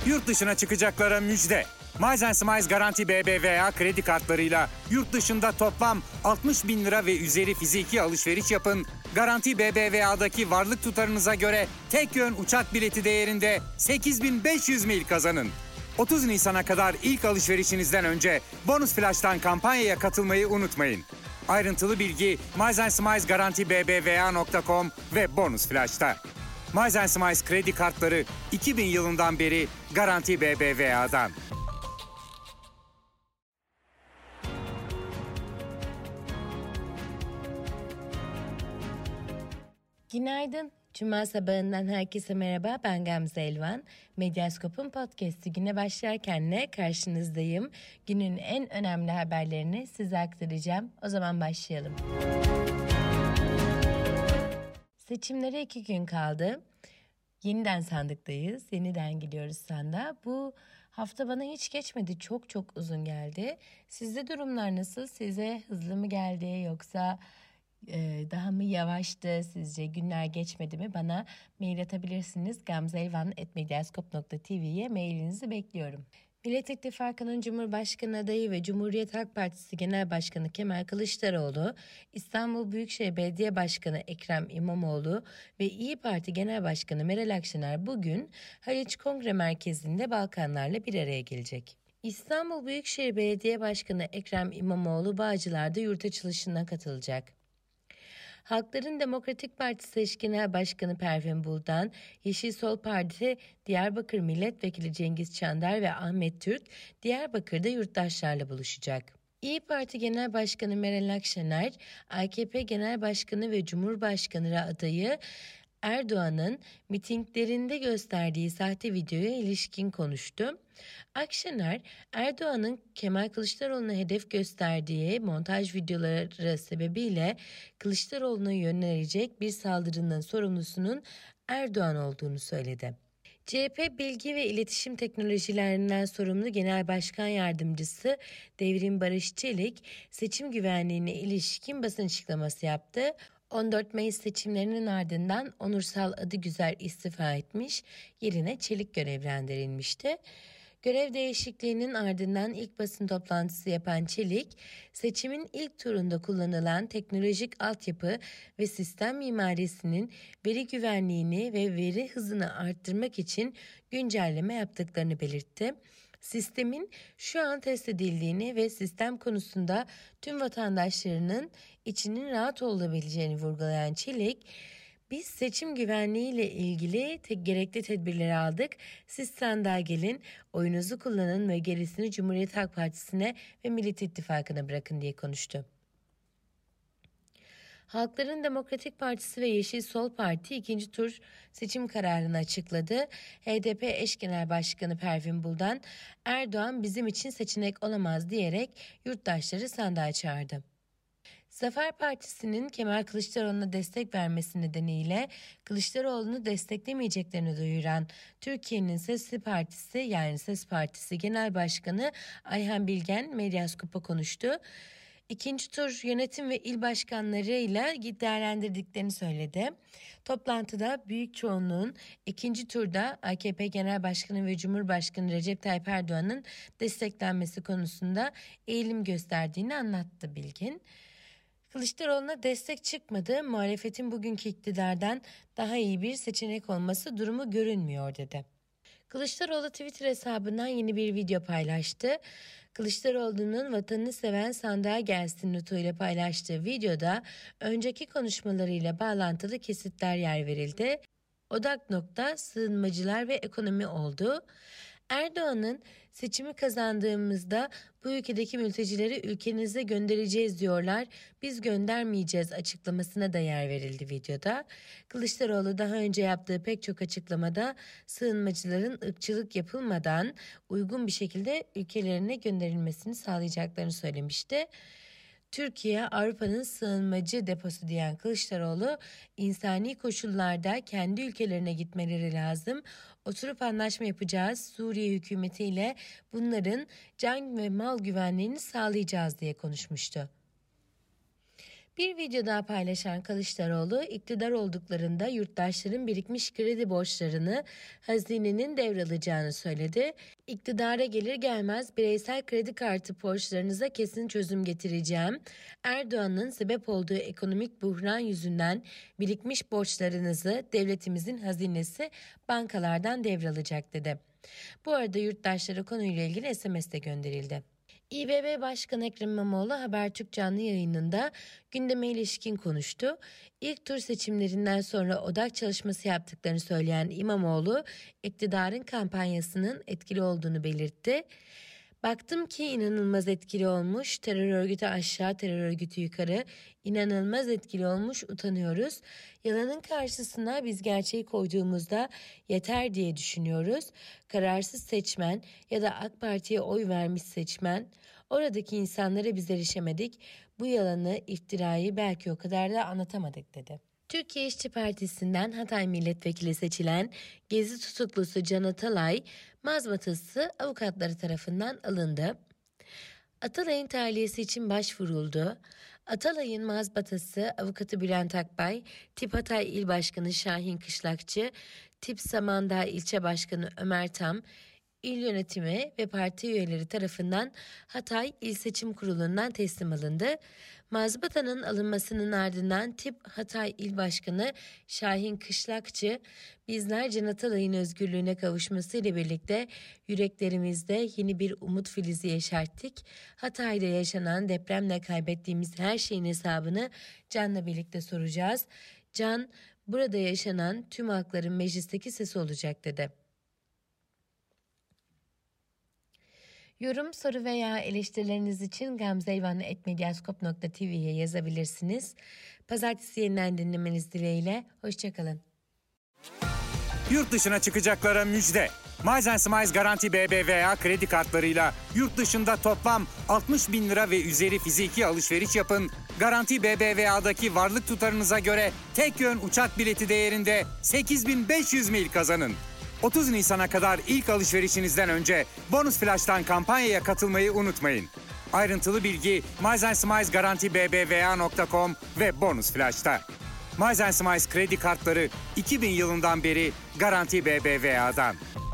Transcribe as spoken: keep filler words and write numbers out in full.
Yurt dışına çıkacaklara müjde. Miles and Smiles Garanti B B V A kredi kartlarıyla yurt dışında toplam altmış bin lira ve üzeri fiziki alışveriş yapın. Garanti B B V A'daki varlık tutarınıza göre tek yön uçak bileti değerinde sekiz bin beş yüz mil kazanın. otuz Nisan'a kadar ilk alışverişinizden önce Bonus Flash'tan kampanyaya katılmayı unutmayın. Ayrıntılı bilgi Miles and Smiles Garanti B B V A nokta com ve Bonus Flash'ta. Miles and Smiles kredi kartları iki bin yılından beri Garanti B B V A'dan. Günaydın. Cuma sabahından herkese merhaba. Ben Gamze Elvan. Medyaskop'un podcast'i güne başlarken ne karşınızdayım. Günün en önemli haberlerini size aktaracağım. O zaman başlayalım. Seçimlere iki gün kaldı. Yeniden sandıktayız. Yeniden gidiyoruz sandığa. Bu hafta bana hiç geçmedi. Çok çok uzun geldi. Sizde durumlar nasıl? Size hızlı mı geldi yoksa daha mı yavaştı sizce? Günler geçmedi mi? Bana mail atabilirsiniz. gamzeelvan at medyaskop nokta tv'ye mailinizi bekliyorum. Millet İttifakı'nın Cumhurbaşkanı adayı ve Cumhuriyet Halk Partisi Genel Başkanı Kemal Kılıçdaroğlu, İstanbul Büyükşehir Belediye Başkanı Ekrem İmamoğlu ve İYİ Parti Genel Başkanı Meral Akşener bugün Haliç Kongre Merkezi'nde Balkanlarla bir araya gelecek. İstanbul Büyükşehir Belediye Başkanı Ekrem İmamoğlu Bağcılar'da yurt açılışına katılacak. Halkların Demokratik Partisi Eş Genel Başkanı Pervin Buldan, Yeşil Sol Parti Diyarbakır Milletvekili Cengiz Çandar ve Ahmet Türk, Diyarbakır'da yurttaşlarla buluşacak. İYİ Parti Genel Başkanı Meral Akşener, A K P Genel Başkanı ve Cumhurbaşkanı adayı Erdoğan'ın mitinglerinde gösterdiği sahte videoya ilişkin konuştu. Akşener, Erdoğan'ın Kemal Kılıçdaroğlu'na hedef gösterdiği montaj videoları sebebiyle Kılıçdaroğlu'na yönelecek bir saldırının sorumlusunun Erdoğan olduğunu söyledi. C H P Bilgi ve İletişim Teknolojilerinden sorumlu Genel Başkan Yardımcısı Devrim Barış Çelik, seçim güvenliğine ilişkin basın açıklaması yaptı. on dört Mayıs seçimlerinin ardından Onursal Adıgüzer istifa etmiş, yerine Çelik görevlendirilmişti. Görev değişikliğinin ardından ilk basın toplantısı yapan Çelik, seçimin ilk turunda kullanılan teknolojik altyapı ve sistem mimarisinin veri güvenliğini ve veri hızını arttırmak için güncelleme yaptıklarını belirtti. Sistemin şu an test edildiğini ve sistem konusunda tüm vatandaşlarının içinin rahat olabileceğini vurgulayan Çelik, biz seçim güvenliği ile ilgili te- gerekli tedbirleri aldık. Siz sandığa gelin, oyunuzu kullanın ve gerisini Cumhuriyet Halk Partisi'ne ve Millet İttifakı'na bırakın diye konuştu. Halkların Demokratik Partisi ve Yeşil Sol Parti ikinci tur seçim kararını açıkladı. H D P eş genel başkanı Pervin Buldan, Erdoğan bizim için seçenek olamaz diyerek yurttaşları sandığa çağırdı. Zafer Partisi'nin Kemal Kılıçdaroğlu'na destek vermesi nedeniyle Kılıçdaroğlu'nu desteklemeyeceklerini duyuran Türkiye'nin Sesli Partisi yani Ses Partisi Genel Başkanı Ayhan Bilgen Medyaskop'a konuştu. İkinci tur yönetim ve il başkanlarıyla değerlendirdiklerini söyledi. Toplantıda büyük çoğunluğun ikinci turda A K P Genel Başkanı ve Cumhurbaşkanı Recep Tayyip Erdoğan'ın desteklenmesi konusunda eğilim gösterdiğini anlattı Bilgin. Kılıçdaroğlu'na destek çıkmadı, muhalefetin bugünkü iktidardan daha iyi bir seçenek olması durumu görünmüyor dedi. Kılıçdaroğlu Twitter hesabından yeni bir video paylaştı. Kılıçdaroğlu'nun vatanını seven sandığa gelsin notuyla paylaştığı videoda önceki konuşmalarıyla bağlantılı kesitler yer verildi. Odak nokta sığınmacılar ve ekonomi oldu. Erdoğan'ın seçimi kazandığımızda bu ülkedeki mültecileri ülkenize göndereceğiz diyorlar. Biz göndermeyeceğiz açıklamasına da yer verildi videoda. Kılıçdaroğlu daha önce yaptığı pek çok açıklamada sığınmacıların ırkçılık yapılmadan uygun bir şekilde ülkelerine gönderilmesini sağlayacaklarını söylemişti. Türkiye Avrupa'nın sığınmacı deposu diyen Kılıçdaroğlu, insani koşullarda kendi ülkelerine gitmeleri lazım. Oturup anlaşma yapacağız. Suriye hükümetiyle bunların can ve mal güvenliğini sağlayacağız diye konuşmuştu. Bir video daha paylaşan Kılıçdaroğlu, iktidar olduklarında yurttaşların birikmiş kredi borçlarını hazinenin devralacağını söyledi. İktidara gelir gelmez bireysel kredi kartı borçlarınıza kesin çözüm getireceğim. Erdoğan'ın sebep olduğu ekonomik buhran yüzünden birikmiş borçlarınızı devletimizin hazinesi bankalardan devralacak dedi. Bu arada yurttaşlara konuyla ilgili S M S de gönderildi. İBB Başkanı Ekrem İmamoğlu Habertürk canlı yayınında gündeme ilişkin konuştu. İlk tur seçimlerinden sonra odak çalışması yaptıklarını söyleyen İmamoğlu, iktidarın kampanyasının etkili olduğunu belirtti. Baktım ki inanılmaz etkili olmuş, terör örgütü aşağı, terör örgütü yukarı, inanılmaz etkili olmuş, utanıyoruz. Yalanın karşısına biz gerçeği koyduğumuzda yeter diye düşünüyoruz. Kararsız seçmen ya da AK Parti'ye oy vermiş seçmen, oradaki insanlara biz erişemedik, bu yalanı, iftirayı belki o kadar da anlatamadık dedi. Türkiye İşçi Partisi'nden Hatay Milletvekili seçilen Gezi tutuklusu Can Atalay, mazbatası avukatları tarafından alındı. Atalay'ın tahliyesi için başvuruldu. Atalay'ın mazbatası avukatı Bülent Akbay, Tip Hatay İl Başkanı Şahin Kışlakçı, Tip Samandağ İlçe Başkanı Ömer Tam, İl yönetimi ve parti üyeleri tarafından Hatay İl Seçim Kurulu'ndan teslim alındı. Mazbatanın alınmasının ardından Tip Hatay İl Başkanı Şahin Kışlakçı, bizler Can Atalay'ın özgürlüğüne kavuşmasıyla birlikte yüreklerimizde yeni bir umut filizi yeşerttik. Hatay'da yaşanan depremle kaybettiğimiz her şeyin hesabını Can'la birlikte soracağız. Can, burada yaşanan tüm halkların meclisteki sesi olacak dedi. Yorum, soru veya eleştirileriniz için gamzeeyvanlı et medyaskop nokta tv'ye yazabilirsiniz. Pazartesi yeniden dinlemeniz dileğiyle. Hoşçakalın. Yurt dışına çıkacaklara müjde. Miles Smiles Garanti B B V A kredi kartlarıyla yurt dışında toplam altmış bin lira ve üzeri fiziki alışveriş yapın. Garanti B B V A'daki varlık tutarınıza göre tek yön uçak bileti değerinde sekiz bin beş yüz mil kazanın. otuz Nisan'a kadar ilk alışverişinizden önce Bonus Flash'tan kampanyaya katılmayı unutmayın. Ayrıntılı bilgi Miles Smiles Garanti B B V A nokta com ve Bonus Flash'ta. Miles Smiles kredi kartları iki bin yılından beri Garanti B B V A'dan.